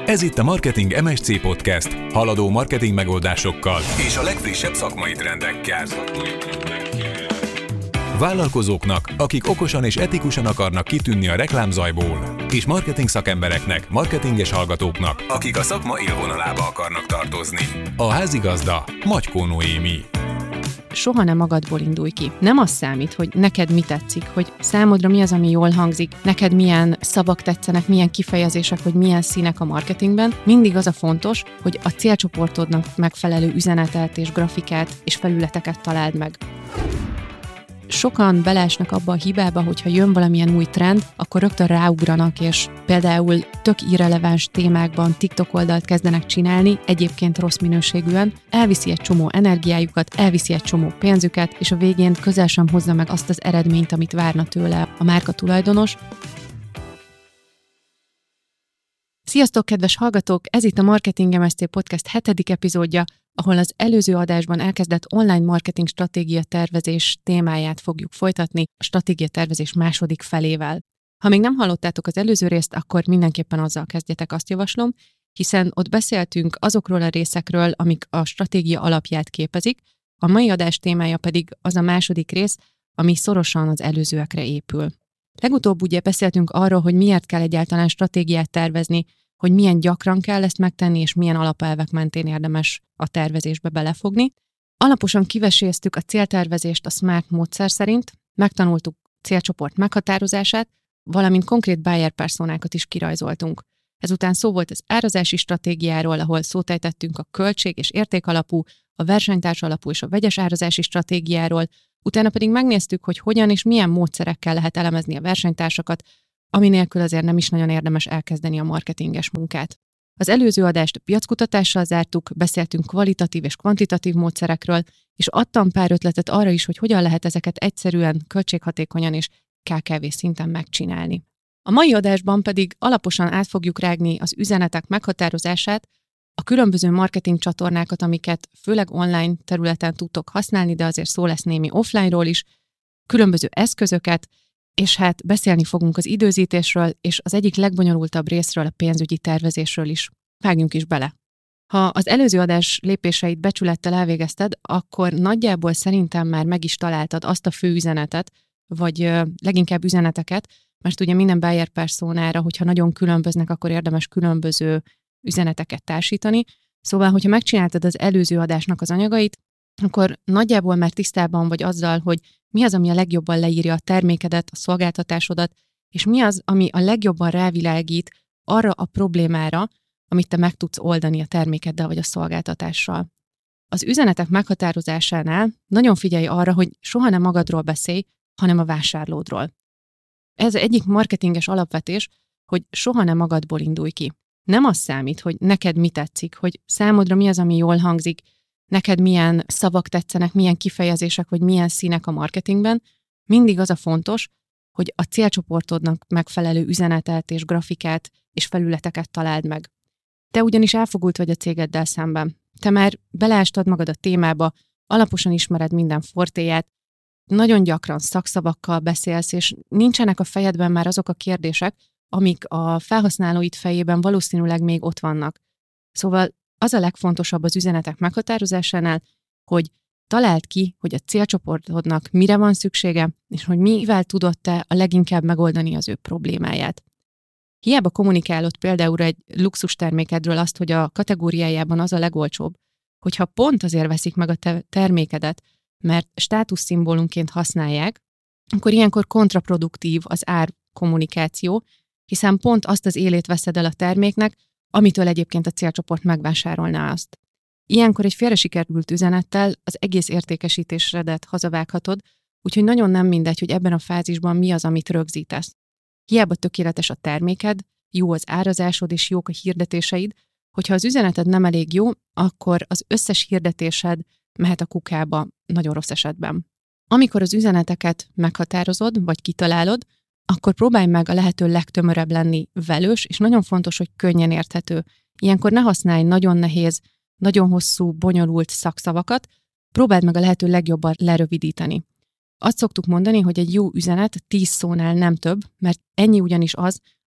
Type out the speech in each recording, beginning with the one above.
Ez itt a Marketing MSC Podcast, haladó marketing megoldásokkal és a legfrissebb szakmai trendekkel. Vállalkozóknak, akik okosan és etikusan akarnak kitűnni a reklámzajból, és marketing szakembereknek, marketinges hallgatóknak, akik a szakma élvonalába akarnak tartozni. A házigazda Magykó Noémi. Soha nem magadból indulj ki. Nem az számít, hogy neked mi tetszik, hogy számodra mi az, ami jól hangzik, neked milyen szavak tetszenek, milyen kifejezések, vagy milyen színek a marketingben. Mindig az a fontos, hogy a célcsoportodnak megfelelő üzenetet és grafikát és felületeket találd meg. Sokan beleesnek abba a hibába, hogyha jön valamilyen új trend, akkor rögtön ráugranak, és például tök irreleváns témákban TikTok oldalt kezdenek csinálni, egyébként rossz minőségűen, elviszi egy csomó energiájukat, elviszi egy csomó pénzüket, és a végén közel sem hozza meg azt az eredményt, amit várna tőle a márka tulajdonos. Sziasztok, kedves hallgatók! Ez itt a Marketing MSC Podcast 7. epizódja, ahol az előző adásban elkezdett online marketing stratégia tervezés témáját fogjuk folytatni a stratégia tervezés második felével. Ha még nem hallottátok az előző részt, akkor mindenképpen azzal kezdjetek, azt javaslom, hiszen ott beszéltünk azokról a részekről, amik a stratégia alapját képezik, a mai adás témája pedig az a második rész, ami szorosan az előzőekre épül. Legutóbb ugye beszéltünk arról, hogy miért kell egyáltalán stratégiát tervezni, hogy milyen gyakran kell ezt megtenni, és milyen alapelvek mentén érdemes a tervezésbe belefogni. Alaposan kiveséztük a céltervezést a SMART módszer szerint, megtanultuk célcsoport meghatározását, valamint konkrét buyer personákat is kirajzoltunk. Ezután szó volt az árazási stratégiáról, ahol szót ejtettünk a költség és értékalapú, a versenytárs alapú és a vegyes árazási stratégiáról, utána pedig megnéztük, hogy hogyan és milyen módszerekkel lehet elemezni a versenytársakat, ami nélkül azért nem is nagyon érdemes elkezdeni a marketinges munkát. Az előző adást piackutatással zártuk, beszéltünk kvalitatív és kvantitatív módszerekről, és adtam pár ötletet arra is, hogy hogyan lehet ezeket egyszerűen, költséghatékonyan és KKV szinten megcsinálni. A mai adásban pedig alaposan át fogjuk rágni az üzenetek meghatározását, a különböző marketing csatornákat, amiket főleg online területen tudtok használni, de azért szó lesz némi offline-ról is, különböző eszközöket, és hát beszélni fogunk az időzítésről, és az egyik legbonyolultabb részről, a pénzügyi tervezésről is. Vágjunk is bele! Ha az előző adás lépéseit becsülettel elvégezted, akkor nagyjából szerintem már meg is találtad azt a fő üzenetet, vagy leginkább üzeneteket, mert ugye minden buyer personára, hogyha nagyon különböznek, akkor érdemes különböző üzeneteket társítani. Szóval, hogyha megcsináltad az előző adásnak az anyagait, akkor nagyjából már tisztában vagy azzal, hogy mi az, ami a legjobban leírja a termékedet, a szolgáltatásodat, és mi az, ami a legjobban rávilágít arra a problémára, amit te meg tudsz oldani a termékeddel vagy a szolgáltatással. Az üzenetek meghatározásánál nagyon figyelj arra, hogy soha nem magadról beszélj, hanem a vásárlódról. Ez egyik marketinges alapvetés, hogy soha nem magadból indulj ki. Nem az számít, hogy neked mi tetszik, hogy számodra mi az, ami jól hangzik, neked milyen szavak tetszenek, milyen kifejezések, vagy milyen színek a marketingben. Mindig az a fontos, hogy a célcsoportodnak megfelelő üzenetet és grafikát és felületeket találd meg. Te ugyanis elfogult vagy a cégeddel szemben. Te már beleástad magad a témába, alaposan ismered minden fortéját, nagyon gyakran szakszavakkal beszélsz, és nincsenek a fejedben már azok a kérdések, amik a felhasználóid fejében valószínűleg még ott vannak. Szóval az a legfontosabb az üzenetek meghatározásánál, hogy találd ki, hogy a célcsoportodnak mire van szüksége, és hogy mivel tudod te a leginkább megoldani az ő problémáját. Hiába kommunikálod például egy luxus termékedről azt, hogy a kategóriájában az a legolcsóbb, hogyha pont azért veszik meg a te termékedet, mert státuszszimbólumként használják, akkor ilyenkor kontraproduktív az árkommunikáció, hiszen pont azt az élét veszed el a terméknek, amitől egyébként a célcsoport megvásárolná azt. Ilyenkor egy félre sikerült üzenettel az egész értékesítésredet hazavághatod, úgyhogy nagyon nem mindegy, hogy ebben a fázisban mi az, amit rögzítesz. Hiába tökéletes a terméked, jó az árazásod és jók a hirdetéseid, hogyha az üzeneted nem elég jó, akkor az összes hirdetésed mehet a kukába nagyon rossz esetben. Amikor az üzeneteket meghatározod, vagy kitalálod, akkor próbálj meg a lehető legtömörebb lenni, velős, és nagyon fontos, hogy könnyen érthető. Ilyenkor ne használj nagyon nehéz, nagyon hosszú, bonyolult szakszavakat, próbáld meg a lehető legjobban lerövidíteni. Azt szoktuk mondani, hogy egy jó üzenet 10 szónál nem több, mert ennyi ugyanis az,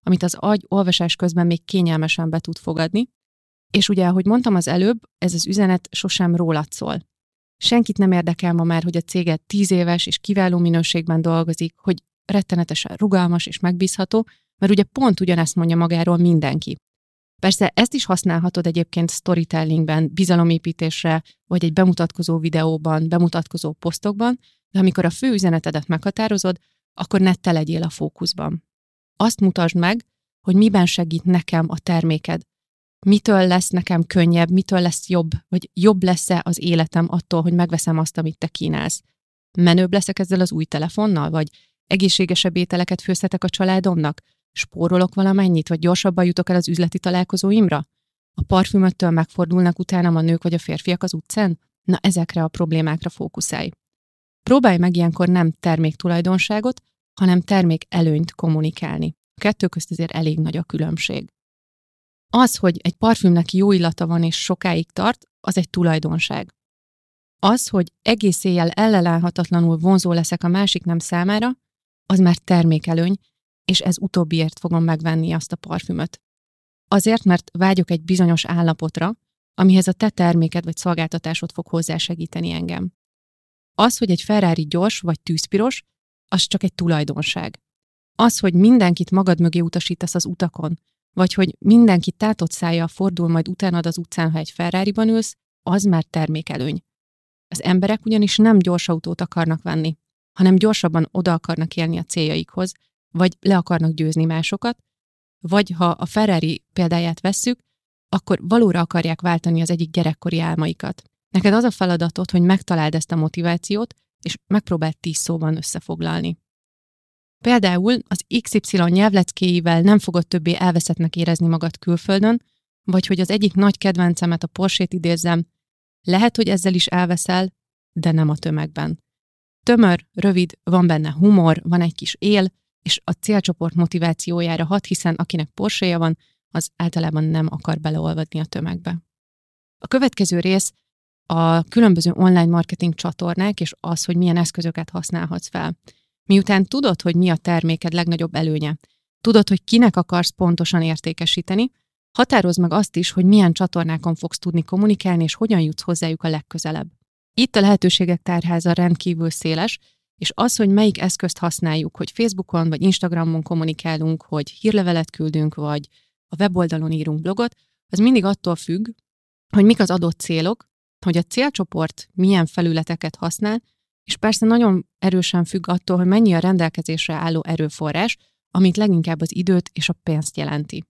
amit az agy olvasás közben még kényelmesen be tud fogadni. És ugye, ahogy mondtam az előbb, ez az üzenet sosem rólad szól. Senkit nem érdekel ma már, hogy a céged 10 éves és kiváló minőségben dolgozik, hogy rettenetesen rugalmas és megbízható, mert ugye pont ugyanezt mondja magáról mindenki. Persze ezt is használhatod egyébként storytellingben, bizalomépítésre, vagy egy bemutatkozó videóban, bemutatkozó posztokban, de amikor a fő üzenetedet meghatározod, akkor ne te legyél a fókuszban. Azt mutasd meg, hogy miben segít nekem a terméked. Mitől lesz nekem könnyebb, mitől lesz jobb, vagy jobb lesz-e az életem attól, hogy megveszem azt, amit te kínálsz. Menőbb leszek ezzel az új telefonnal, vagy egészségesebb ételeket főzhetek a családomnak? Spórolok valamennyit, vagy gyorsabban jutok el az üzleti találkozóimra? A parfümöttől megfordulnak utánam a nők vagy a férfiak az utcán? Na, ezekre a problémákra fókuszálj. Próbálj meg ilyenkor nem terméktulajdonságot, hanem termékelőnyt kommunikálni. A kettő közt azért elég nagy a különbség. Az, hogy egy parfümnek jó illata van és sokáig tart, az egy tulajdonság. Az, hogy egész éjjel ellenállhatatlanul vonzó leszek a másik nem számára, az már termékelőny, és ez utóbbiért fogom megvenni azt a parfümöt. Azért, mert vágyok egy bizonyos állapotra, amihez a te terméked vagy szolgáltatásod fog hozzásegíteni engem. Az, hogy egy Ferrari gyors vagy tűzpiros, az csak egy tulajdonság. Az, hogy mindenkit magad mögé utasítasz az utakon, vagy hogy mindenki tátott szájjal fordul majd utánad az utcán, ha egy Ferrariban ülsz, az már termékelőny. Az emberek ugyanis nem gyors autót akarnak venni, hanem gyorsabban oda akarnak élni a céljaikhoz, vagy le akarnak győzni másokat, vagy ha a Ferrari példáját vesszük, akkor valóra akarják váltani az egyik gyerekkori álmaikat. Neked az a feladatod, hogy megtaláld ezt a motivációt, és megpróbáld 10 szóban összefoglalni. Például az XY nyelvleckéivel nem fogod többé elveszettnek érezni magad külföldön, vagy hogy az egyik nagy kedvencemet, a Porsét idézzem, lehet, hogy ezzel is elveszel, de nem a tömegben. Tömör, rövid, van benne humor, van egy kis él, és a célcsoport motivációjára hat, hiszen akinek Porséja van, az általában nem akar beleolvadni a tömegbe. A következő rész a különböző online marketing csatornák, és az, hogy milyen eszközöket használhatsz fel. Miután tudod, hogy mi a terméked legnagyobb előnye, tudod, hogy kinek akarsz pontosan értékesíteni, határozd meg azt is, hogy milyen csatornákon fogsz tudni kommunikálni, és hogyan jutsz hozzájuk a legközelebb. Itt a lehetőségek tárháza rendkívül széles, és az, hogy melyik eszközt használjuk, hogy Facebookon vagy Instagramon kommunikálunk, hogy hírlevelet küldünk, vagy a weboldalon írunk blogot, az mindig attól függ, hogy mik az adott célok, hogy a célcsoport milyen felületeket használ, és persze nagyon erősen függ attól, hogy mennyi a rendelkezésre álló erőforrás, amit leginkább az időt és a pénzt jelenti.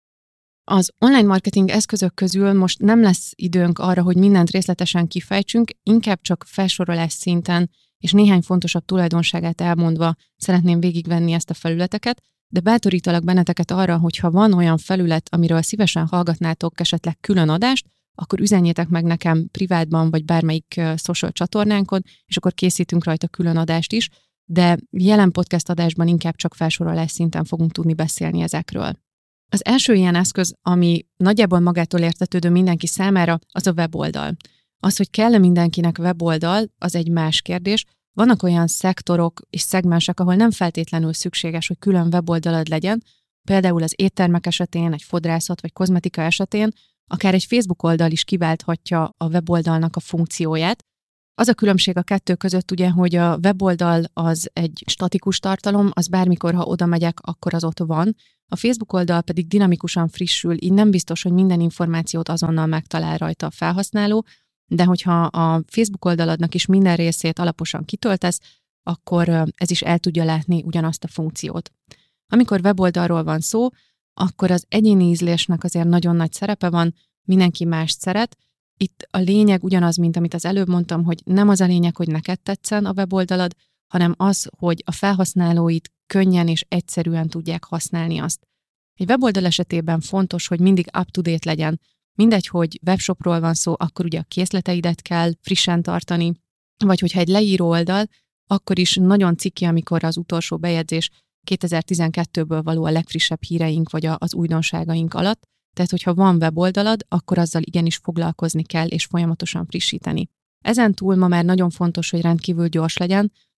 Az online marketing eszközök közül most nem lesz időnk arra, hogy mindent részletesen kifejtsünk, inkább csak felsorolás szinten és néhány fontosabb tulajdonságát elmondva szeretném végigvenni ezt a felületeket, de bátorítalak benneteket arra, hogy ha van olyan felület, amiről szívesen hallgatnátok esetleg külön adást, akkor üzenjétek meg nekem privátban, vagy bármelyik social csatornánkon, és akkor készítünk rajta külön adást is, de jelen podcast adásban inkább csak felsorolás szinten fogunk tudni beszélni ezekről. Az első ilyen eszköz, ami nagyjából magától értetődő mindenki számára, az a weboldal. Az, hogy kell-e mindenkinek weboldal, az egy más kérdés. Vannak olyan szektorok és szegmensek, ahol nem feltétlenül szükséges, hogy külön weboldalad legyen, például az éttermek esetén, egy fodrászat vagy kozmetika esetén, akár egy Facebook oldal is kiválthatja a weboldalnak a funkcióját. Az a különbség a kettő között ugye, hogy a weboldal az egy statikus tartalom, az bármikor, ha oda megyek, akkor az ott van. A Facebook oldal pedig dinamikusan frissül, így nem biztos, hogy minden információt azonnal megtalál rajta a felhasználó, de hogyha a Facebook oldaladnak is minden részét alaposan kitöltesz, akkor ez is el tudja látni ugyanazt a funkciót. Amikor weboldalról van szó, akkor az egyéni ízlésnek azért nagyon nagy szerepe van, mindenki mást szeret. Itt a lényeg ugyanaz, mint amit az előbb mondtam, hogy nem az a lényeg, hogy neked tetszen a weboldalad, hanem az, hogy a felhasználóid könnyen és egyszerűen tudják használni azt. Egy weboldal esetében fontos, hogy mindig up-to-date legyen. Mindegy, hogy webshopról van szó, akkor ugye a készleteidet kell frissen tartani, vagy hogyha egy leíró oldal, akkor is nagyon ciki, amikor az utolsó bejegyzés 2012-ből való a legfrissebb híreink, vagy az újdonságaink alatt. Tehát, hogyha van weboldalad, akkor azzal igenis foglalkozni kell, és folyamatosan frissíteni. Ezen túl ma már nagyon fontos, hogy rendkívül gyors legyen,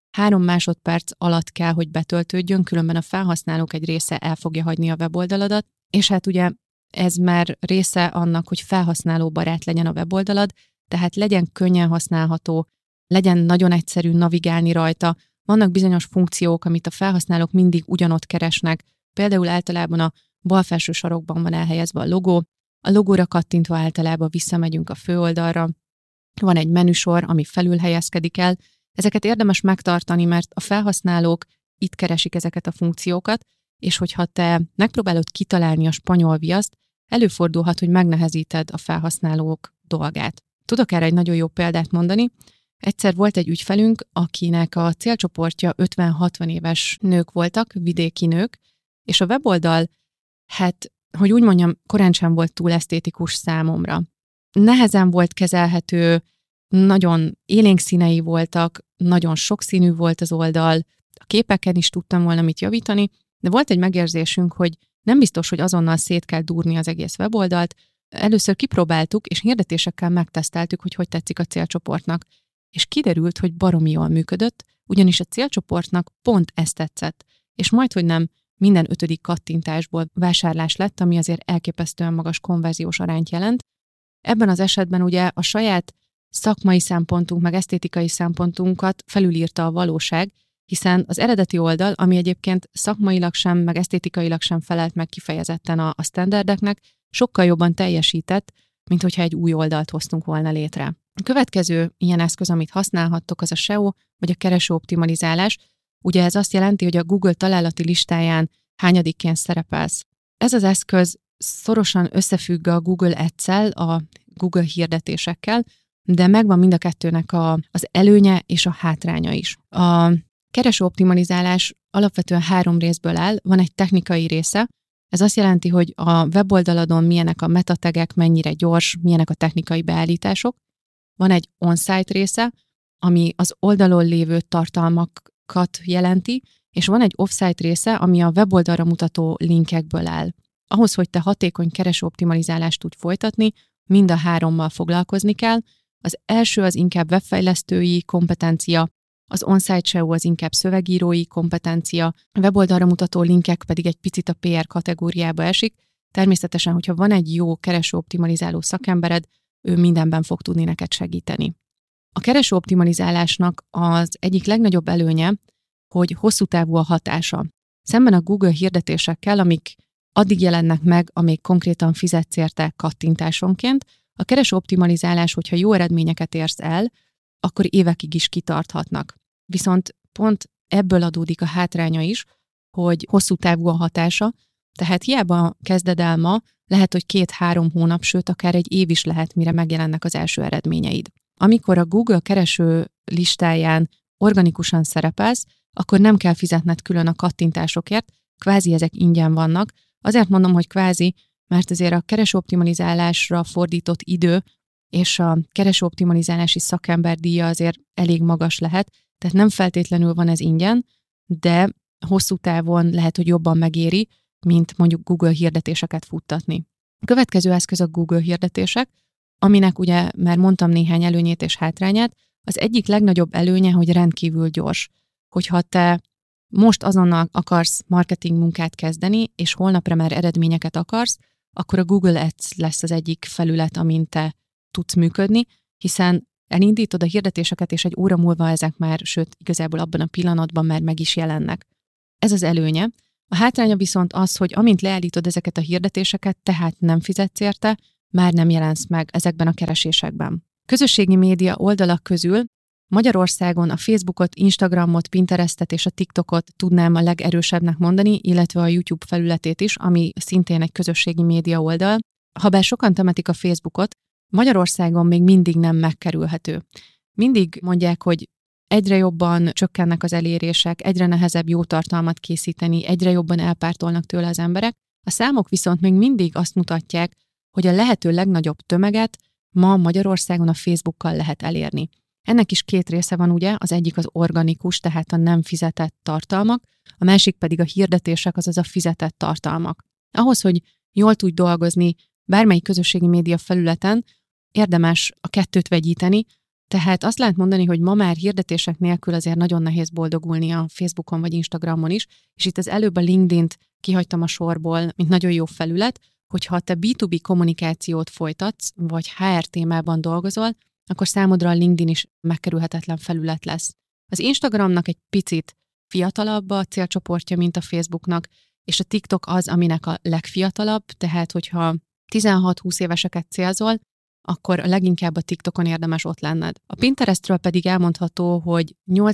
3 másodperc alatt kell, hogy betöltődjön, különben a felhasználók egy része el fogja hagyni a weboldaladat, és hát ugye ez már része annak, hogy felhasználóbarát legyen a weboldalad, tehát legyen könnyen használható, legyen nagyon egyszerű navigálni rajta. Vannak bizonyos funkciók, amit a felhasználók mindig ugyanott keresnek, például általában a bal felső sarokban van elhelyezve a logó, a logóra kattintva általában visszamegyünk a főoldalra, van egy menüsor, ami felül helyezkedik el. Ezeket érdemes megtartani, mert a felhasználók itt keresik ezeket a funkciókat, és hogyha te megpróbálod kitalálni a spanyol viaszt, előfordulhat, hogy megnehezíted a felhasználók dolgát. Tudok erre egy nagyon jó példát mondani. Egyszer volt egy ügyfelünk, akinek a célcsoportja 50-60 éves nők voltak, vidéki nők, és a weboldal, hát, hogy úgy mondjam, korán sem volt túl esztétikus számomra. Nehezen volt kezelhető, nagyon élénk színei voltak, nagyon sokszínű volt az oldal, a képeken is tudtam volna mit javítani, de volt egy megérzésünk, hogy nem biztos, hogy azonnal szét kell dúrni az egész weboldalt. Először kipróbáltuk, és hirdetésekkel megteszteltük, hogy tetszik a célcsoportnak. És kiderült, hogy baromi jól működött, ugyanis a célcsoportnak pont ezt tetszett. És majdhogy nem minden 5. kattintásból vásárlás lett, ami azért elképesztően magas konverziós arányt jelent. Ebben az esetben ugye a saját szakmai szempontunk, meg esztétikai szempontunkat felülírta a valóság, hiszen az eredeti oldal, ami egyébként szakmailag sem, meg esztétikailag sem felelt meg kifejezetten a standardeknek, sokkal jobban teljesített, mint hogyha egy új oldalt hoztunk volna létre. A következő ilyen eszköz, amit használhattok, az a SEO, vagy a keresőoptimalizálás. Ugye ez azt jelenti, hogy a Google találati listáján hányadikként szerepelsz. Ez az eszköz szorosan összefügg a Google Ads-szel, a Google hirdetésekkel, de megvan mind a kettőnek az előnye és a hátránya is. A keresőoptimalizálás alapvetően 3 részből áll, van egy technikai része, ez azt jelenti, hogy a weboldaladon milyenek a metategek, mennyire gyors, milyenek a technikai beállítások. Van egy on-site része, ami az oldalon lévő tartalmakat jelenti, és van egy off-site része, ami a weboldalra mutató linkekből áll. Ahhoz, hogy te hatékony keresőoptimalizálást tudj folytatni, mind a 3-mal foglalkozni kell. Az első az inkább webfejlesztői kompetencia, az on-site SEO az inkább szövegírói kompetencia, a weboldalra mutató linkek pedig egy picit a PR kategóriába esik. Természetesen, hogyha van egy jó keresőoptimalizáló szakembered, ő mindenben fog tudni neked segíteni. A keresőoptimalizálásnak az egyik legnagyobb előnye, hogy hosszú távú a hatása. Szemben a Google hirdetésekkel, amik addig jelennek meg, amíg konkrétan fizetsz érte kattintásonként, a keresőoptimalizálás, hogyha jó eredményeket érsz el, akkor évekig is kitarthatnak. Viszont pont ebből adódik a hátránya is, hogy hosszú távú a hatása, tehát hiába kezded el ma, lehet, hogy 2-3 hónap, sőt akár egy év is lehet, mire megjelennek az első eredményeid. Amikor a Google kereső listáján organikusan szerepelsz, akkor nem kell fizetned külön a kattintásokért, kvázi ezek ingyen vannak. Azért mondom, hogy kvázi, mert azért a keresőoptimalizálásra fordított idő és a keresőoptimalizálási szakember díja azért elég magas lehet, tehát nem feltétlenül van ez ingyen, de hosszú távon lehet, hogy jobban megéri, mint mondjuk Google hirdetéseket futtatni. A következő eszköz a Google hirdetések, aminek ugye már mondtam néhány előnyét és hátrányát. Az egyik legnagyobb előnye, hogy rendkívül gyors. Hogyha te most azonnal akarsz marketing munkát kezdeni, és holnapra már eredményeket akarsz, akkor a Google Ads lesz az egyik felület, amin te tudsz működni, hiszen elindítod a hirdetéseket, és egy óra múlva ezek már, sőt, igazából abban a pillanatban már meg is jelennek. Ez az előnye. A hátránya viszont az, hogy amint leállítod ezeket a hirdetéseket, tehát nem fizetsz érte, már nem jelensz meg ezekben a keresésekben. Közösségi média oldalak közül Magyarországon a Facebookot, Instagramot, Pinterestet és a TikTokot tudnám a legerősebbnek mondani, illetve a YouTube felületét is, ami szintén egy közösségi média oldal. Habár sokan temetik a Facebookot, Magyarországon még mindig nem megkerülhető. Mindig mondják, hogy egyre jobban csökkennek az elérések, egyre nehezebb jó tartalmat készíteni, egyre jobban elpártolnak tőle az emberek. A számok viszont még mindig azt mutatják, hogy a lehető legnagyobb tömeget ma Magyarországon a Facebookkal lehet elérni. Ennek is 2 része van ugye, az egyik az organikus, tehát a nem fizetett tartalmak, a másik pedig a hirdetések, azaz a fizetett tartalmak. Ahhoz, hogy jól tudj dolgozni bármelyik közösségi média felületen, érdemes a 2 vegyíteni, Tehát azt lehet mondani, hogy ma már hirdetések nélkül azért nagyon nehéz boldogulni a Facebookon vagy Instagramon is, és itt az előbb a LinkedInt kihagytam a sorból, mint nagyon jó felület, hogyha te B2B kommunikációt folytatsz, vagy HR témában dolgozol, akkor számodra a LinkedIn is megkerülhetetlen felület lesz. Az Instagramnak egy picit fiatalabb a célcsoportja, mint a Facebooknak, és a TikTok az, aminek a legfiatalabb, tehát hogyha 16-20 éveseket célzol, akkor leginkább a TikTokon érdemes ott lenned. A Pinterestről pedig elmondható, hogy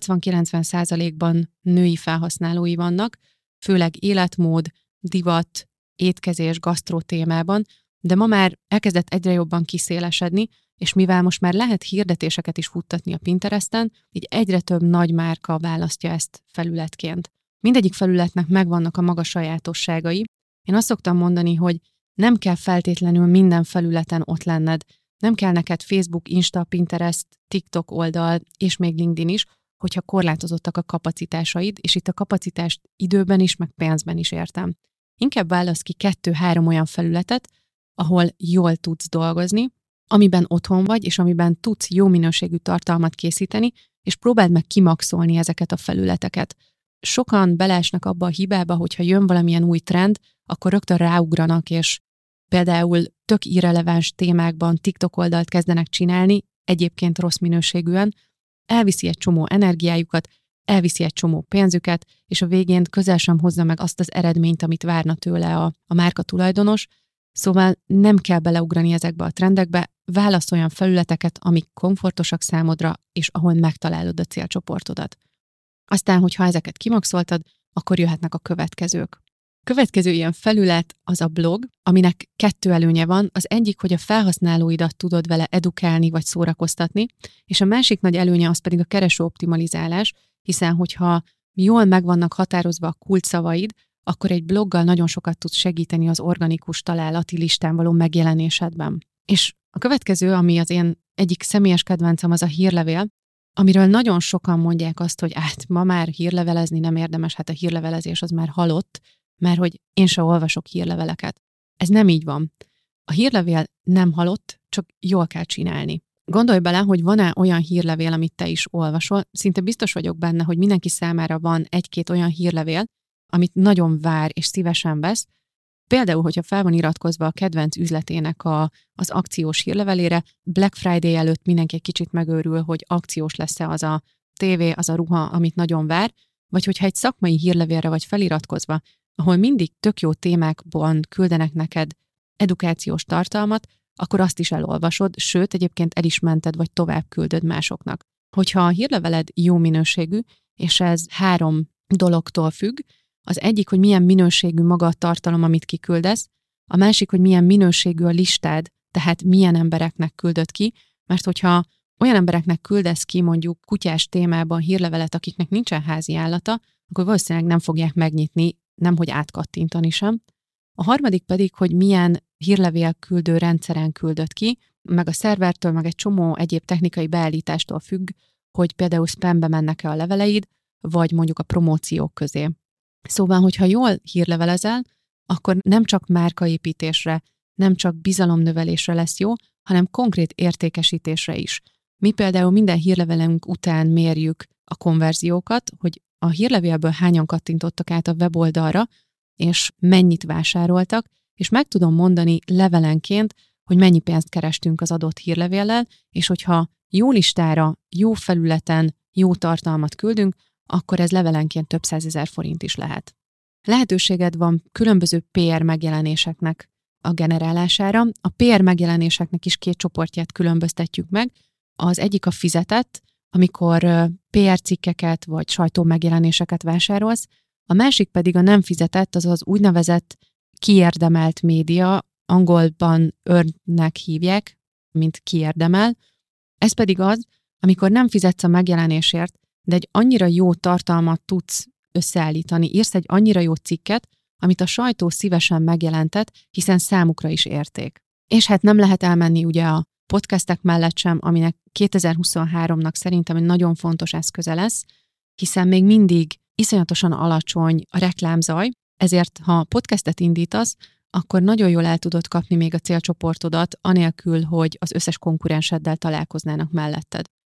80-90%-ban női felhasználói vannak, főleg életmód, divat, étkezés, gasztró témában, de ma már elkezdett egyre jobban kiszélesedni, és mivel most már lehet hirdetéseket is futtatni a Pinteresten, így egyre több nagy márka választja ezt felületként. Mindegyik felületnek megvannak a maga sajátosságai. Én azt szoktam mondani, hogy nem kell feltétlenül minden felületen ott lenned. Nem kell neked Facebook, Insta, Pinterest, TikTok oldal, és még LinkedIn is, hogyha korlátozottak a kapacitásaid, és itt a kapacitást időben is, meg pénzben is értem. Inkább válasz ki 2-3 olyan felületet, ahol jól tudsz dolgozni, amiben otthon vagy, és amiben tudsz jó minőségű tartalmat készíteni, és próbáld meg kimaxolni ezeket a felületeket. Sokan beleesnek abba a hibába, hogyha jön valamilyen új trend, akkor rögtön ráugranak, és például tök irreleváns témákban TikTok oldalt kezdenek csinálni, egyébként rossz minőségűen, elviszi egy csomó energiájukat, elviszi egy csomó pénzüket, és a végén közel sem hozza meg azt az eredményt, amit várna tőle a márka tulajdonos. Szóval nem kell beleugrani ezekbe a trendekbe, válasz olyan felületeket, amik komfortosak számodra, és ahol megtalálod a célcsoportodat. Aztán, hogyha ezeket kimaxoltad, akkor jöhetnek a következők. Következő ilyen felület az a blog, aminek 2 előnye van. Az egyik, hogy a felhasználóidat tudod vele edukálni vagy szórakoztatni, és a másik nagy előnye az pedig a keresőoptimalizálás, hiszen hogyha jól meg vannak határozva a kulcsszavaid, akkor egy bloggal nagyon sokat tudsz segíteni az organikus találati listán való megjelenésedben. És a következő, ami az én egyik személyes kedvencem, az a hírlevél, amiről nagyon sokan mondják azt, hogy ma már hírlevelezni nem érdemes, hát a hírlevelezés az már halott, mert hogy én se olvasok hírleveleket. Ez nem így van. A hírlevél nem halott, csak jól kell csinálni. Gondolj bele, hogy van-e olyan hírlevél, amit te is olvasol, szinte biztos vagyok benne, hogy mindenki számára van 1-2 olyan hírlevél, amit nagyon vár és szívesen vesz. Például, hogyha fel van iratkozva a kedvenc üzletének az akciós hírlevelére, Black Friday előtt mindenki egy kicsit megőrül, hogy akciós lesz-e az a tévé, az a ruha, amit nagyon vár, vagy hogyha egy szakmai hírlevélre vagy feliratkozva, ahol mindig tök jó témákban küldenek neked edukációs tartalmat, akkor azt is elolvasod, sőt, egyébként el is mented, vagy tovább küldöd másoknak. Hogyha a hírleveled jó minőségű, és ez 3 dologtól függ, az egyik, hogy milyen minőségű maga a tartalom, amit kiküldesz, a másik, hogy milyen minőségű a listád, tehát milyen embereknek küldöd ki, mert hogyha olyan embereknek küldesz ki mondjuk kutyás témában hírlevelet, akiknek nincsen házi állata, akkor valószínűleg nem fogják megnyitni, nemhogy átkattintani sem. A harmadik pedig, hogy milyen hírlevél küldő rendszeren küldöd ki, meg a szervertől, meg egy csomó egyéb technikai beállítástól függ, hogy például spambe mennek-e a leveleid, vagy mondjuk a promóciók közé. Szóval, hogyha jól hírlevelezel, akkor nem csak márkaépítésre, nem csak bizalomnövelésre lesz jó, hanem konkrét értékesítésre is. Mi például minden hírlevelünk után mérjük a konverziókat, hogy a hírlevélből hányan kattintottak át a weboldalra, és mennyit vásároltak, és meg tudom mondani levelenként, hogy mennyi pénzt kerestünk az adott hírlevéllel, és hogyha jó listára, jó felületen, jó tartalmat küldünk, akkor ez levelenként több 100 000 forint is lehet. Lehetőséged van különböző PR megjelenéseknek a generálására. A PR megjelenéseknek is 2 csoportját különböztetjük meg. Az egyik a fizetett, amikor PR cikkeket vagy sajtó megjelenéseket vásárolsz, a másik pedig a nem fizetett, az az úgynevezett kiérdemelt média, angolban earned-nek hívják, mint kiérdemel. Ez pedig az, amikor nem fizetsz a megjelenésért, de egy annyira jó tartalmat tudsz összeállítani, írsz egy annyira jó cikket, amit a sajtó szívesen megjelentet, hiszen számukra is érték. És hát nem lehet elmenni ugye a podcastek mellett sem, aminek 2023-nak szerintem egy nagyon fontos eszköze lesz, hiszen még mindig iszonyatosan alacsony a reklámzaj, ezért ha podcastet indítasz, akkor nagyon jól el tudod kapni még a célcsoportodat, anélkül, hogy az összes konkurenseddel találkoznának melletted.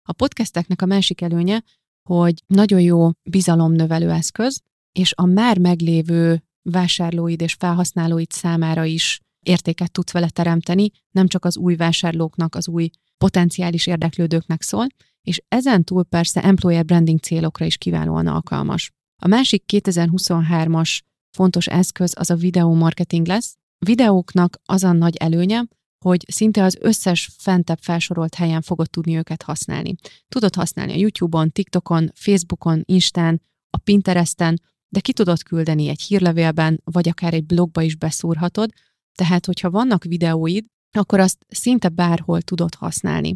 A podcasteknek a másik előnye, hogy nagyon jó bizalomnövelő eszköz, és a már meglévő vásárlóid és felhasználóid számára is értéket tudsz vele teremteni, nem csak az új vásárlóknak, az új potenciális érdeklődőknek szól, és ezen túl persze employer branding célokra is kiválóan alkalmas. A másik 2023-as fontos eszköz az a videó marketing lesz. A videóknak az a nagy előnye, hogy szinte az összes fentebb felsorolt helyen fogod tudni őket használni. Tudod használni a YouTube-on, TikTokon, Facebookon, Instán, a Pinteresten, de ki tudod küldeni egy hírlevélben, vagy akár egy blogba is beszúrhatod, tehát hogyha vannak videóid, akkor azt szinte bárhol tudod használni.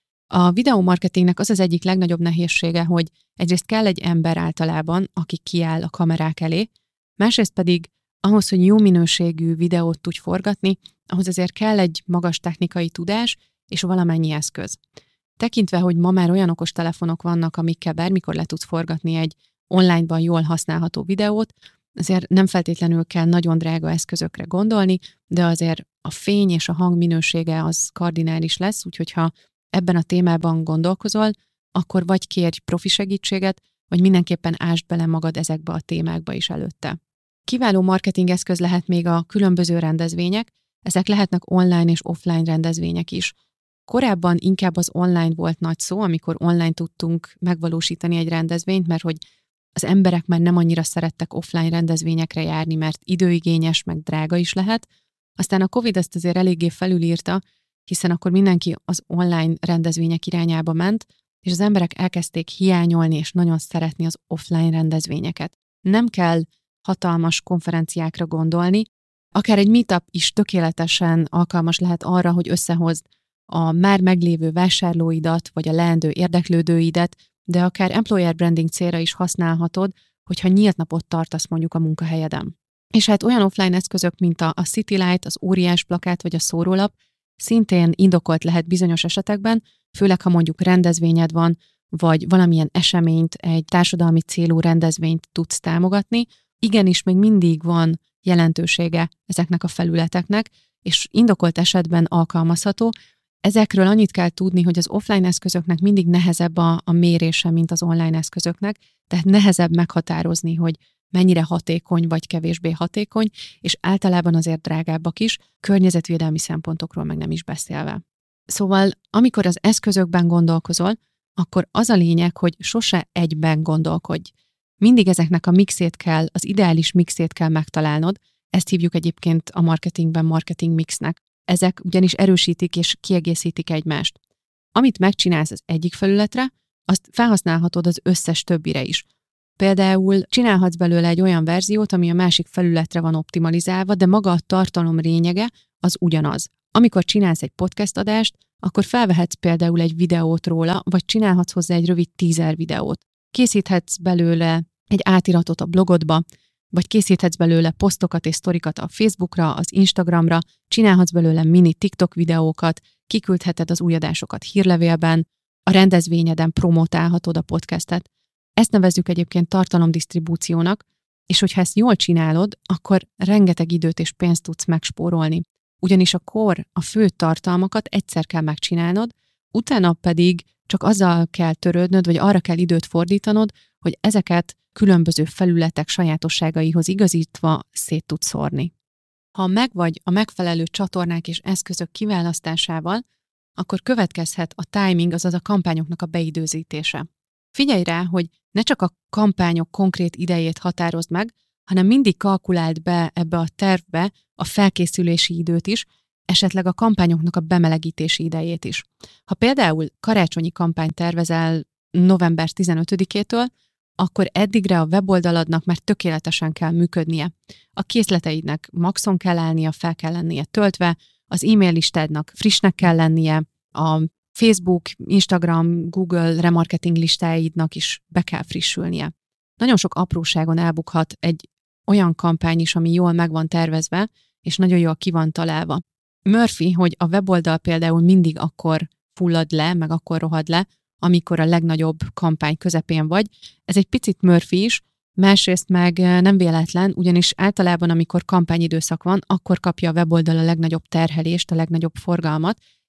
A videómarketingnek az egyik legnagyobb nehézsége, hogy egyrészt kell egy ember általában, aki kiáll a kamerák elé, másrészt pedig ahhoz, hogy jó minőségű videót tudj forgatni, ahhoz azért kell egy magas technikai tudás és valamennyi eszköz. Tekintve, hogy ma már olyan okos telefonok vannak, amikkel bármikor le tudsz forgatni egy onlineban jól használható videót, azért nem feltétlenül kell nagyon drága eszközökre gondolni, de azért a fény és a hang minősége az kardinális lesz, úgyhogy ha ebben a témában gondolkozol, akkor vagy kérj profi segítséget, vagy mindenképpen ásd bele magad ezekbe a témákba is előtte. Kiváló marketing eszköz lehet még a különböző rendezvények, ezek lehetnek online és offline rendezvények is. Korábban inkább az online volt nagy szó, amikor online tudtunk megvalósítani egy rendezvényt, mert hogy az emberek már nem annyira szerettek offline rendezvényekre járni, mert időigényes, meg drága is lehet. Aztán a Covid ezt azért eléggé felülírta, hiszen akkor mindenki az online rendezvények irányába ment, és az emberek elkezdték hiányolni és nagyon szeretni az offline rendezvényeket. Nem kell hatalmas konferenciákra gondolni, akár egy meetup is tökéletesen alkalmas lehet arra, hogy összehozd a már meglévő vásárlóidat, vagy a leendő érdeklődőidet, de akár employer branding célra is használhatod, hogyha nyílt napot tartasz mondjuk a munkahelyeden. És hát olyan offline eszközök, mint a Citylight, az óriás plakát vagy a szórólap szintén indokolt lehet bizonyos esetekben, főleg ha mondjuk rendezvényed van, vagy valamilyen eseményt, egy társadalmi célú rendezvényt tudsz támogatni. Igenis, még mindig van jelentősége ezeknek a felületeknek, és indokolt esetben alkalmazható. Ezekről annyit kell tudni, hogy az offline eszközöknek mindig nehezebb a mérése, mint az online eszközöknek, tehát nehezebb meghatározni, hogy mennyire hatékony vagy kevésbé hatékony, és általában azért drágábbak is, környezetvédelmi szempontokról meg nem is beszélve. Szóval, amikor az eszközökben gondolkozol, akkor az a lényeg, hogy sose egyben gondolkodj. Mindig ezeknek a mixét kell, az ideális mixét kell megtalálnod, ezt hívjuk egyébként a marketingben marketing mixnek. Ezek ugyanis erősítik és kiegészítik egymást. Amit megcsinálsz az egyik felületre, azt felhasználhatod az összes többire is. Például csinálhatsz belőle egy olyan verziót, ami a másik felületre van optimalizálva, de maga a tartalom lényege az ugyanaz. Amikor csinálsz egy podcast adást, akkor felvehetsz például egy videót róla, vagy csinálhatsz hozzá egy rövid teaser videót. Készíthetsz belőle egy átiratot a blogodba, vagy készíthetsz belőle posztokat és sztorikat a Facebookra, az Instagramra, csinálhatsz belőle mini TikTok videókat, kiküldheted az új adásokat hírlevélben, a rendezvényeden promotálhatod a podcastet. Ezt nevezzük egyébként tartalomdisztribúciónak, és hogyha ezt jól csinálod, akkor rengeteg időt és pénzt tudsz megspórolni. Ugyanis a fő tartalmakat egyszer kell megcsinálnod, utána pedig csak azzal kell törődnöd, vagy arra kell időt fordítanod, hogy ezeket különböző felületek sajátosságaihoz igazítva szét tudsz szórni. Ha megvagy a megfelelő csatornák és eszközök kiválasztásával, akkor következhet a timing, azaz a kampányoknak a beidőzítése. Figyelj rá, hogy ne csak a kampányok konkrét idejét határozd meg, hanem mindig kalkuláld be ebbe a tervbe a felkészülési időt is, esetleg a kampányoknak a bemelegítési idejét is. Ha például karácsonyi kampányt tervezel november 15-től, akkor eddigre a weboldaladnak már tökéletesen kell működnie. A készleteidnek maxon kell állnia, fel kell lennie töltve, az e-mail listádnak frissnek kell lennie, a Facebook, Instagram, Google remarketing listáidnak is be kell frissülnie. Nagyon sok apróságon elbukhat egy olyan kampány is, ami jól meg van tervezve, és nagyon jól ki van találva. Murphy, hogy a weboldal például mindig akkor fullad le, meg akkor rohad le, amikor a legnagyobb kampány közepén vagy. Ez egy picit Murphy is, másrészt meg nem véletlen, ugyanis általában, amikor kampányidőszak van, akkor kapja a weboldal a legnagyobb terhelést, a legnagyobb forgalmat,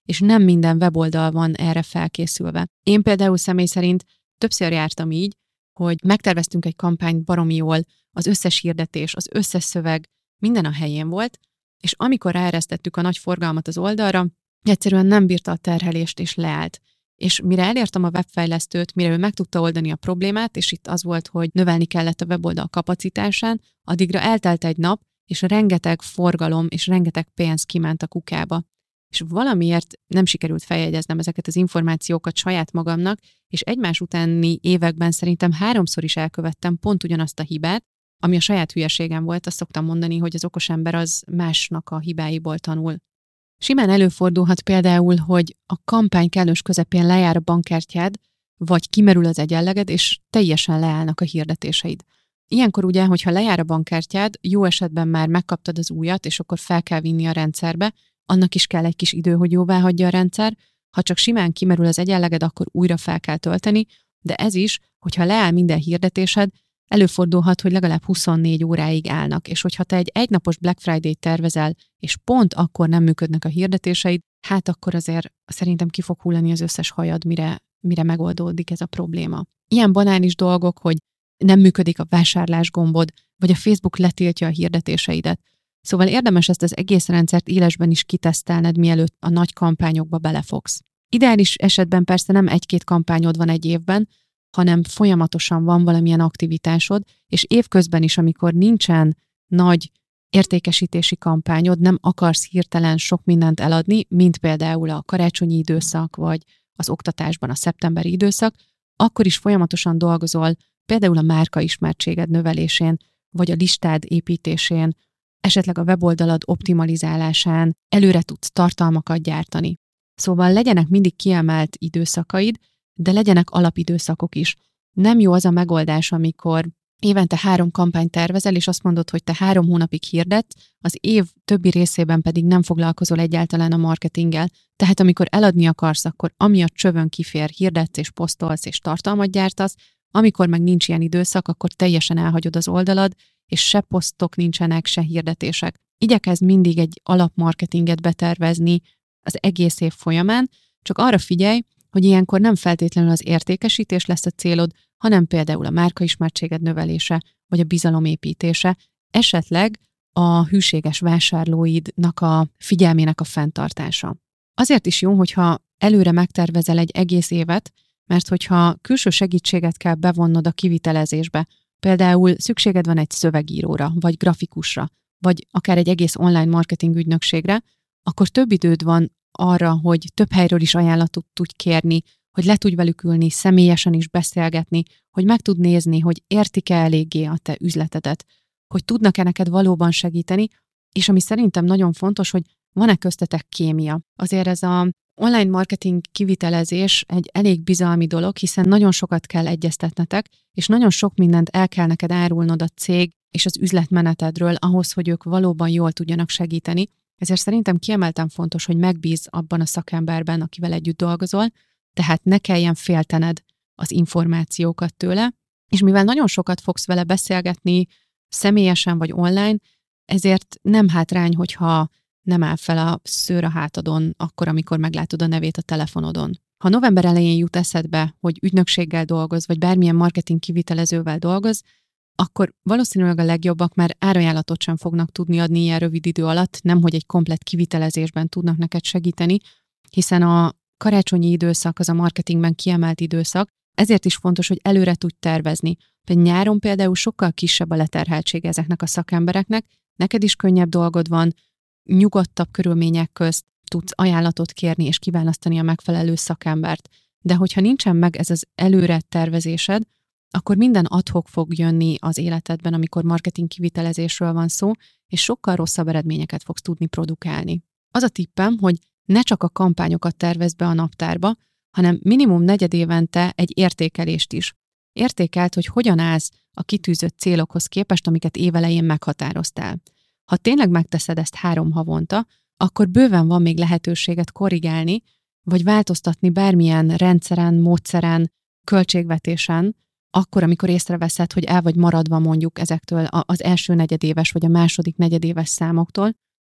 és nem minden weboldal van erre felkészülve. Én például személy szerint többször jártam így, hogy megterveztünk egy kampányt baromi jól, az összes hirdetés, az összes szöveg, minden a helyén volt, és amikor ráeresztettük a nagy forgalmat az oldalra, egyszerűen nem bírta a terhelést, és leállt. És mire elértem a webfejlesztőt, mire ő meg tudta oldani a problémát, és itt az volt, hogy növelni kellett a weboldal kapacitásán, addigra eltelt egy nap, és rengeteg forgalom és rengeteg pénz kiment a kukába. És valamiért nem sikerült feljegyeznem ezeket az információkat saját magamnak, és egymás utáni években szerintem 3-szor is elkövettem pont ugyanazt a hibát, ami a saját hülyeségem volt. Azt szoktam mondani, hogy az okos ember az másnak a hibáiból tanul. Simán előfordulhat például, hogy a kampány kellős közepén lejár a bankkártyád, vagy kimerül az egyenleged, és teljesen leállnak a hirdetéseid. Ilyenkor ugye, hogyha lejár a bankkártyád, jó esetben már megkaptad az újat, és akkor fel kell vinni a rendszerbe, annak is kell egy kis idő, hogy jóvá hagyja a rendszer. Ha csak simán kimerül az egyenleged, akkor újra fel kell tölteni, de ez is, hogyha leáll minden hirdetésed, előfordulhat, hogy legalább 24 óráig állnak, és hogyha te egy egynapos Black Friday-t tervezel, és pont akkor nem működnek a hirdetéseid, hát akkor azért szerintem ki fog hullani az összes hajad, mire megoldódik ez a probléma. Ilyen banális dolgok, hogy nem működik a vásárlás gombod, vagy a Facebook letiltja a hirdetéseidet. Szóval érdemes ezt az egész rendszert élesben is kitesztelned, mielőtt a nagy kampányokba belefogsz. Ideális esetben persze nem 1-2 kampányod van egy évben, hanem folyamatosan van valamilyen aktivitásod, és évközben is, amikor nincsen nagy értékesítési kampányod, nem akarsz hirtelen sok mindent eladni, mint például a karácsonyi időszak, vagy az oktatásban a szeptemberi időszak, akkor is folyamatosan dolgozol például a márkaismertséged növelésén, vagy a listád építésén, esetleg a weboldalad optimalizálásán, előre tudsz tartalmakat gyártani. Szóval legyenek mindig kiemelt időszakaid, de legyenek alapidőszakok is. Nem jó az a megoldás, amikor évente 3 kampányt tervezel, és azt mondod, hogy te 3 hónapig hirdetsz, az év többi részében pedig nem foglalkozol egyáltalán a marketinggel. Tehát amikor eladni akarsz, akkor amiatt csövön kifér, hirdetsz és posztolsz és tartalmat gyártasz, amikor meg nincs ilyen időszak, akkor teljesen elhagyod az oldalad, és se posztok nincsenek, se hirdetések. Igyekezz mindig egy alapmarketinget betervezni az egész év folyamán, csak arra figyelj, hogy ilyenkor nem feltétlenül az értékesítés lesz a célod, hanem például a márkaismertséged növelése, vagy a bizalomépítése, esetleg a hűséges vásárlóidnak a figyelmének a fenntartása. Azért is jó, hogyha előre megtervezel egy egész évet, mert hogyha külső segítséget kell bevonnod a kivitelezésbe, például szükséged van egy szövegíróra, vagy grafikusra, vagy akár egy egész online marketing ügynökségre, akkor több időd van arra, hogy több helyről is ajánlatot tudj kérni, hogy le tudj velük ülni, személyesen is beszélgetni, hogy meg tud nézni, hogy értik-e eléggé a te üzletedet, hogy tudnak-e neked valóban segíteni, és ami szerintem nagyon fontos, hogy van-e köztetek kémia. Azért ez a online marketing kivitelezés egy elég bizalmi dolog, hiszen nagyon sokat kell egyeztetnetek, és nagyon sok mindent el kell neked árulnod a cég és az üzletmenetedről ahhoz, hogy ők valóban jól tudjanak segíteni. Ezért szerintem kiemelten fontos, hogy megbízz abban a szakemberben, akivel együtt dolgozol, tehát ne kelljen féltened az információkat tőle, és mivel nagyon sokat fogsz vele beszélgetni, személyesen vagy online, ezért nem hátrány, hogyha nem áll fel a szőr a hátadon akkor, amikor meglátod a nevét a telefonodon. Ha november elején jut eszedbe, hogy ügynökséggel dolgoz, vagy bármilyen marketing kivitelezővel dolgoz, akkor valószínűleg a legjobbak már árajánlatot sem fognak tudni adni ilyen rövid idő alatt, nemhogy egy komplett kivitelezésben tudnak neked segíteni, hiszen a karácsonyi időszak az a marketingben kiemelt időszak, ezért is fontos, hogy előre tudj tervezni. Nyáron például sokkal kisebb a leterheltség ezeknek a szakembereknek, neked is könnyebb dolgod van, nyugodtabb körülmények közt tudsz ajánlatot kérni és kiválasztani a megfelelő szakembert. De hogyha nincsen meg ez az előre tervezésed, akkor minden ad-hoc fog jönni az életedben, amikor marketing kivitelezésről van szó, és sokkal rosszabb eredményeket fogsz tudni produkálni. Az a tippem, hogy ne csak a kampányokat tervezd be a naptárba, hanem minimum 4 évente egy értékelést is. Értékeld, hogy hogyan állsz a kitűzött célokhoz képest, amiket évelején meghatároztál. Ha tényleg megteszed ezt 3 havonta, akkor bőven van még lehetőséget korrigálni, vagy változtatni bármilyen rendszeren, módszeren, költségvetésen, akkor, amikor észreveszed, hogy el vagy maradva mondjuk ezektől az első negyedéves vagy a második negyedéves számoktól,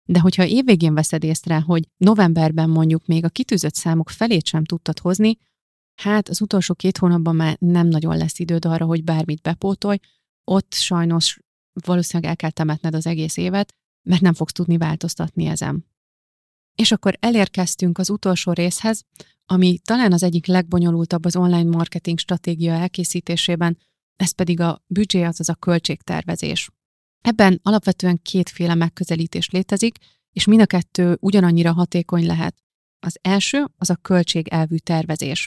De hogyha évvégén veszed észre, hogy novemberben mondjuk még a kitűzött számok felét sem tudtad hozni, hát az utolsó 2 hónapban már nem nagyon lesz időd arra, hogy bármit bepótolj, ott sajnos valószínűleg el kell temetned az egész évet, mert nem fogsz tudni változtatni ezen. És akkor elérkeztünk az utolsó részhez, ami talán az egyik legbonyolultabb az online marketing stratégia elkészítésében, ez pedig a büdzsé, azaz a költségtervezés. Ebben alapvetően 2 megközelítés létezik, és mind a 2 ugyanannyira hatékony lehet. Az első az a költségelvű tervezés.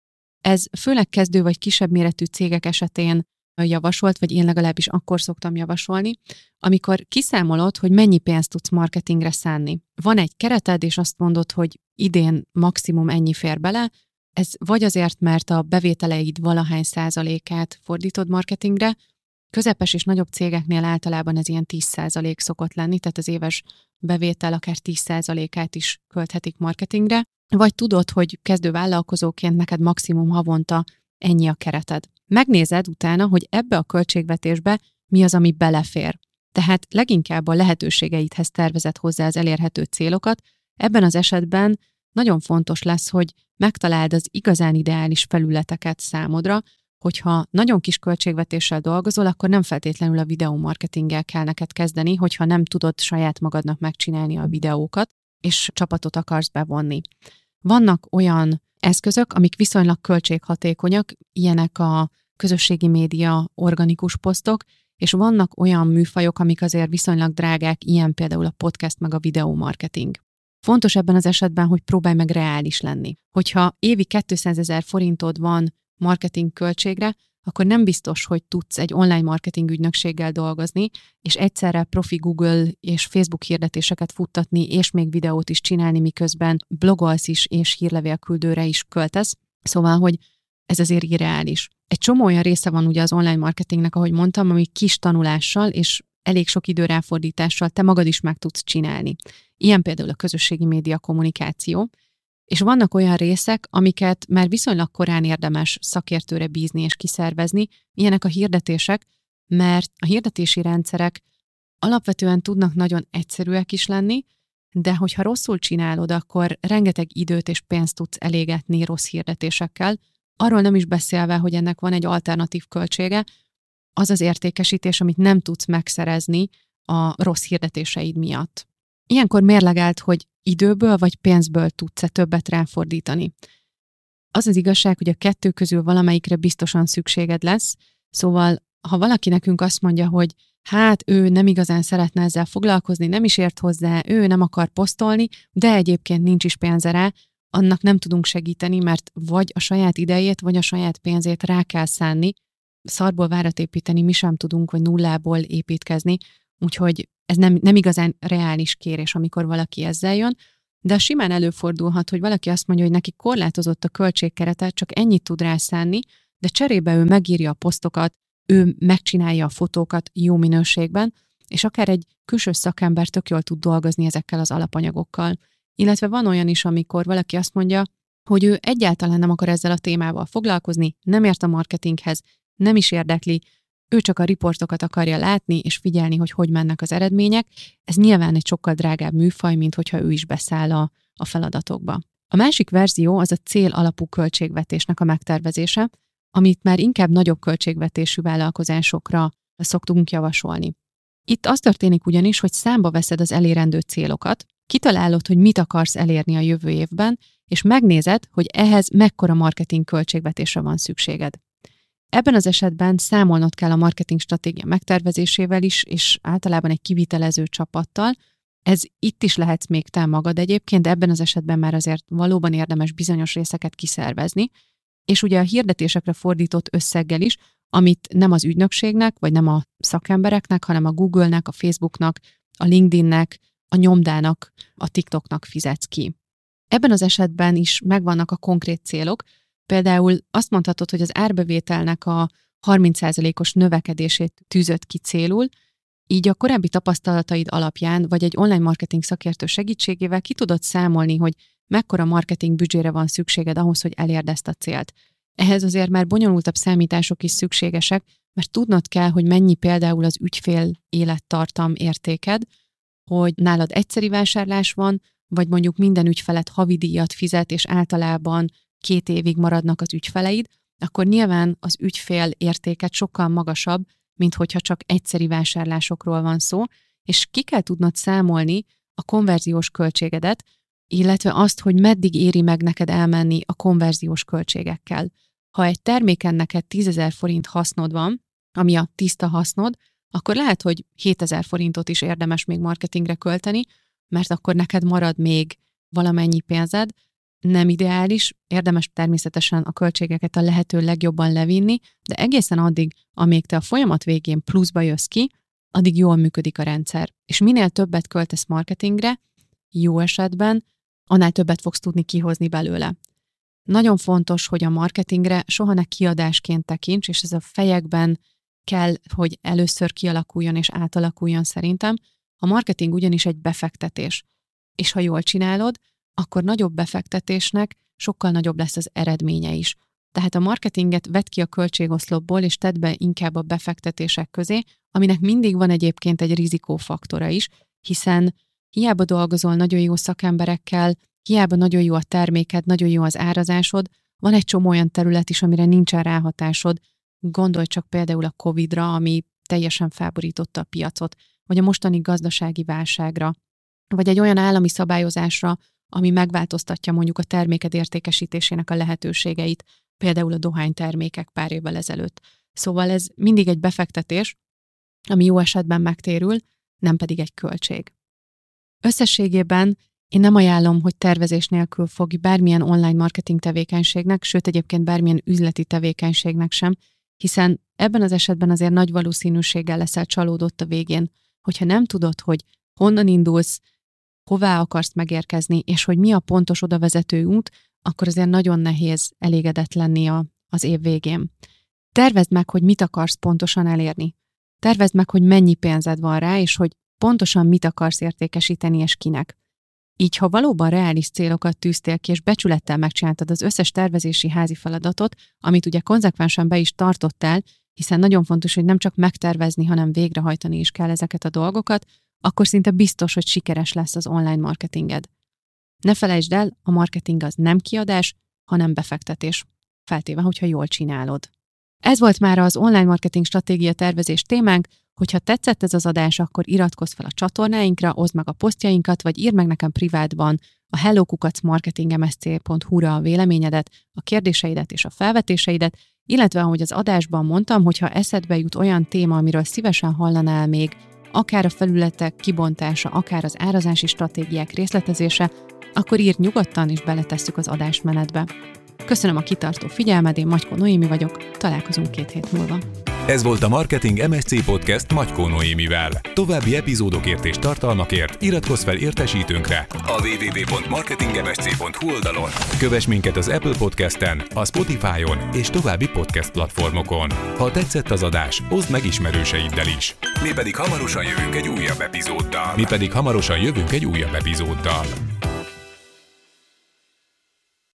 Ez főleg kezdő vagy kisebb méretű cégek esetén javasolt, vagy én legalábbis akkor szoktam javasolni, amikor kiszámolod, hogy mennyi pénzt tudsz marketingre szánni. Van egy kereted, és azt mondod, hogy idén maximum ennyi fér bele, ez vagy azért, mert a bevételeid valahány százalékát fordítod marketingre, közepes és nagyobb cégeknél általában ez ilyen 10% szokott lenni, tehát az éves bevétel akár 10%-át is költhetik marketingre, vagy tudod, hogy kezdő vállalkozóként neked maximum havonta ennyi a kereted. Megnézed utána, hogy ebbe a költségvetésbe mi az, ami belefér. Tehát leginkább a lehetőségeidhez tervezed hozzá az elérhető célokat. Ebben az esetben nagyon fontos lesz, hogy megtaláld az igazán ideális felületeket számodra, hogyha nagyon kis költségvetéssel dolgozol, akkor nem feltétlenül a videómarketinggel kell neked kezdeni, hogyha nem tudod saját magadnak megcsinálni a videókat, és csapatot akarsz bevonni. Vannak olyan eszközök, amik viszonylag költséghatékonyak, ilyenek a közösségi média organikus posztok, és vannak olyan műfajok, amik azért viszonylag drágák, ilyen például a podcast meg a videómarketing. Fontos ebben az esetben, hogy próbálj meg reális lenni. Hogyha évi 200 000 forintod van marketing költségre, akkor nem biztos, hogy tudsz egy online marketing ügynökséggel dolgozni, és egyszerre profi Google és Facebook hirdetéseket futtatni, és még videót is csinálni, miközben blogolsz is, és hírlevélküldőre is költesz. Szóval, hogy ez azért irreális. Egy csomó olyan része van ugye az online marketingnek, ahogy mondtam, ami kis tanulással és elég sok idő ráfordítással te magad is meg tudsz csinálni. Ilyen például a közösségi média kommunikáció. És vannak olyan részek, amiket már viszonylag korán érdemes szakértőre bízni és kiszervezni, ilyenek a hirdetések, mert a hirdetési rendszerek alapvetően tudnak nagyon egyszerűek is lenni, de hogyha rosszul csinálod, akkor rengeteg időt és pénzt tudsz elégetni rossz hirdetésekkel, arról nem is beszélve, hogy ennek van egy alternatív költsége, az az értékesítés, amit nem tudsz megszerezni a rossz hirdetéseid miatt. Ilyenkor mérlegeld, hogy időből vagy pénzből tudsz-e többet ráfordítani. Az az igazság, hogy a 2 közül valamelyikre biztosan szükséged lesz, szóval ha valaki nekünk azt mondja, hogy hát ő nem igazán szeretne ezzel foglalkozni, nem is ért hozzá, ő nem akar posztolni, de egyébként nincs is pénze rá, annak nem tudunk segíteni, mert vagy a saját idejét, vagy a saját pénzét rá kell szánni. Szarból várat építeni mi sem tudunk, vagy nullából építkezni, úgyhogy ez nem igazán reális kérés, amikor valaki ezzel jön, de simán előfordulhat, hogy valaki azt mondja, hogy neki korlátozott a költségkerete, csak ennyit tud rá szánni, de cserébe ő megírja a posztokat, ő megcsinálja a fotókat jó minőségben, és akár egy külső szakember tök jól tud dolgozni ezekkel az alapanyagokkal. Illetve van olyan is, amikor valaki azt mondja, hogy ő egyáltalán nem akar ezzel a témával foglalkozni, nem ért a marketinghez, nem is érdekli, ő csak a riportokat akarja látni és figyelni, hogy mennek az eredmények. Ez nyilván egy sokkal drágább műfaj, mint hogyha ő is beszáll a feladatokba. A másik verzió az a cél alapú költségvetésnek a megtervezése, amit már inkább nagyobb költségvetésű vállalkozásokra szoktunk javasolni. Itt az történik ugyanis, hogy számba veszed az elérendő célokat, kitalálod, hogy mit akarsz elérni a jövő évben, és megnézed, hogy ehhez mekkora marketing költségvetésre van szükséged. Ebben az esetben számolnod kell a marketing stratégia megtervezésével is, és általában egy kivitelező csapattal. Ez itt is lehetsz még te magad egyébként, de ebben az esetben már azért valóban érdemes bizonyos részeket kiszervezni, és ugye a hirdetésekre fordított összeggel is, amit nem az ügynökségnek, vagy nem a szakembereknek, hanem a Google-nek, a Facebooknak, a LinkedInnek, a Nyomdának, a TikToknak fizetsz ki. Ebben az esetben is megvannak a konkrét célok, például azt mondhatod, hogy az árbevételnek a 30%-os növekedését tűzött ki célul, így a korábbi tapasztalataid alapján, vagy egy online marketing szakértő segítségével ki tudod számolni, hogy mekkora marketing büdzsére van szükséged ahhoz, hogy elérd ezt a célt. Ehhez azért már bonyolultabb számítások is szükségesek, mert tudnod kell, hogy mennyi például az ügyfél élettartam értéked, hogy nálad egyszeri vásárlás van, vagy mondjuk minden ügyfelet havidíjat fizet, és általában 2 évig maradnak az ügyfeleid, akkor nyilván az ügyfél értéket sokkal magasabb, mint hogyha csak egyszeri vásárlásokról van szó, és ki kell tudnod számolni a konverziós költségedet, illetve azt, hogy meddig éri meg neked elmenni a konverziós költségekkel. Ha egy terméken neked 10 000 forint hasznod van, ami a tiszta hasznod, akkor lehet, hogy 7 000 forintot is érdemes még marketingre költeni, mert akkor neked marad még valamennyi pénzed. Nem ideális, érdemes természetesen a költségeket a lehető legjobban levinni, de egészen addig, amíg te a folyamat végén pluszba jössz ki, addig jól működik a rendszer. És minél többet költesz marketingre, jó esetben, annál többet fogsz tudni kihozni belőle. Nagyon fontos, hogy a marketingre soha ne kiadásként tekints, és ez a fejekben kell, hogy először kialakuljon és átalakuljon szerintem. A marketing ugyanis egy befektetés, és ha jól csinálod, akkor nagyobb befektetésnek sokkal nagyobb lesz az eredménye is. Tehát a marketinget vedd ki a költségoszlopból, és tedd be inkább a befektetések közé, aminek mindig van egyébként egy rizikófaktora is, hiszen hiába dolgozol nagyon jó szakemberekkel, hiába nagyon jó a terméked, nagyon jó az árazásod, van egy csomó olyan terület is, amire nincsen ráhatásod. Gondolj csak például a Covid-ra, ami teljesen felborította a piacot, vagy a mostani gazdasági válságra, vagy egy olyan állami szabályozásra, ami megváltoztatja mondjuk a terméked értékesítésének a lehetőségeit, például a dohánytermékek pár évvel ezelőtt. Szóval ez mindig egy befektetés, ami jó esetben megtérül, nem pedig egy költség. Összességében én nem ajánlom, hogy tervezés nélkül fogj bármilyen online marketing tevékenységnek, sőt egyébként bármilyen üzleti tevékenységnek sem, hiszen ebben az esetben azért nagy valószínűséggel leszel csalódott a végén, hogyha nem tudod, hogy honnan indulsz, hová akarsz megérkezni, és hogy mi a pontos odavezető út, akkor azért nagyon nehéz elégedett lenni az év végén. Tervezd meg, hogy mit akarsz pontosan elérni. Tervezd meg, hogy mennyi pénzed van rá, és hogy pontosan mit akarsz értékesíteni, és kinek. Így, ha valóban reális célokat tűztél ki, és becsülettel megcsináltad az összes tervezési házi feladatot, amit ugye konzekvensen be is tartottál, hiszen nagyon fontos, hogy nem csak megtervezni, hanem végrehajtani is kell ezeket a dolgokat, akkor szinte biztos, hogy sikeres lesz az online marketinged. Ne felejtsd el, a marketing az nem kiadás, hanem befektetés, feltéve, hogyha jól csinálod. Ez volt már az online marketing stratégia tervezés témánk. Hogyha tetszett ez az adás, akkor iratkozz fel a csatornáinkra, oszd meg a posztjainkat, vagy írd meg nekem privátban a hello@marketingmsc.hu-ra a véleményedet, a kérdéseidet és a felvetéseidet, illetve ahogy az adásban mondtam, hogyha eszedbe jut olyan téma, amiről szívesen hallanál még, akár a felületek kibontása, akár az árazási stratégiák részletezése, akkor írd nyugodtan, és beletesszük az adásmenetbe. Köszönöm a kitartó figyelmed, én Magykó Noémi vagyok, találkozunk 2 hét múlva. Ez volt a Marketing MSC Podcast Magykó Noémivel. További epizódokért és tartalmakért iratkozz fel értesítőnkre a www.marketingmsc.hu oldalon. Kövess minket az Apple Podcasten, a Spotify-on és további podcast platformokon. Ha tetszett az adás, oszd meg ismerőseiddel is. Mi pedig hamarosan jövünk egy újabb epizóddal.